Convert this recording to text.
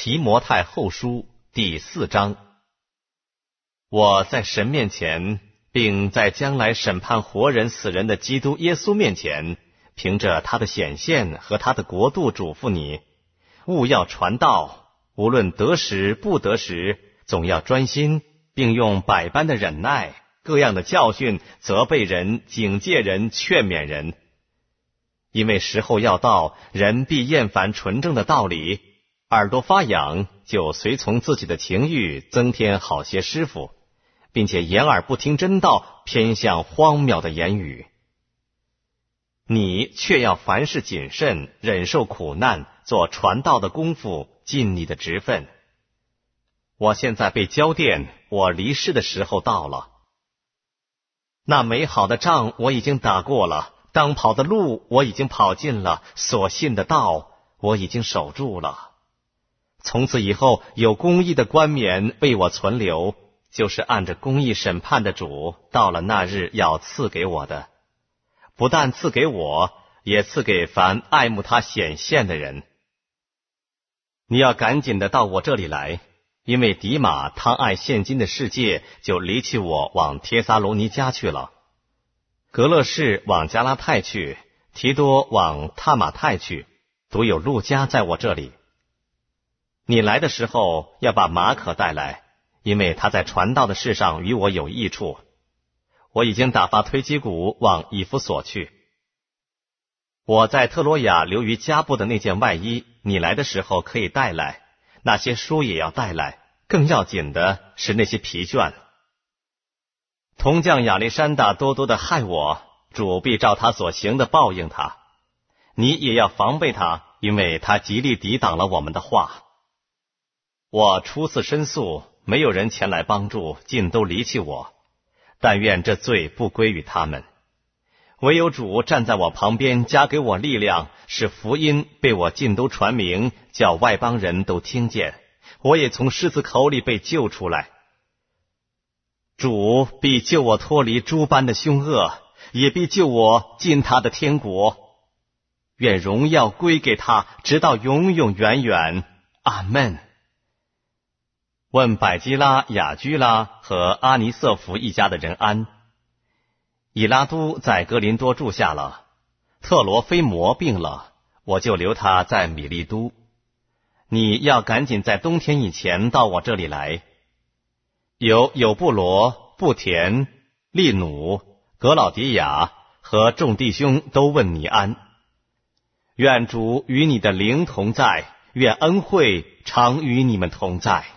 提摩太后书第4章。我在神面前，并在将来审判活人死人的基督耶稣面前，凭着他的显现和他的国度嘱咐你，务要传道，无论得时不得时，总要专心，并用百般的忍耐，各样的教训，责备人，警戒人，劝勉人。因为时候要到，人必厌烦纯正的道理，耳朵发痒，就随从自己的情欲，增添好些师傅，并且掩耳不听真道，偏向荒谬的言语。你却要凡事谨慎，忍受苦难，做传道的功夫，尽你的职分。我现在被交奠，我离世的时候到了。那美好的仗我已经打过了，当跑的路我已经跑尽了，所信的道我已经守住了。从此以后，有公义的冠冕为我存留，就是按着公义审判的主，到了那日要赐给我的。不但赐给我，也赐给凡爱慕他显现的人。你要赶紧的到我这里来，因为迪马贪爱现今的世界，就离弃我，往帖撒罗尼迦去了。格勒士往加拉太去，提多往他马太去，独有路加在我这里。你来的时候要把马可带来，因为他在传道的事上与我有益处。我已经打发推基古往以弗所去。我在特罗亚留于加布的那件外衣，你来的时候可以带来，那些书也要带来，更要紧的是那些皮卷。铜匠亚历山大多多的害我，主必照他所行的报应他。你也要防备他，因为他极力抵挡了我们的话。我初次申诉，没有人前来帮助，尽都离弃我。但愿这罪不归于他们。唯有主站在我旁边，加给我力量，使福音被我尽都传明，叫外邦人都听见。我也从狮子口里被救出来。主必救我脱离诸般的凶恶，也必救我进他的天国。愿荣耀归给他，直到永永远远。阿们。问百基拉、雅居拉和阿尼瑟弗一家的人安。以拉都在哥林多住下了，特罗菲摩病了，我就留他在米利都。你要赶紧在冬天以前到我这里来。有布罗、布田、利努、格老迪亚和众弟兄都问你安。愿主与你的灵同在，愿恩惠常与你们同在。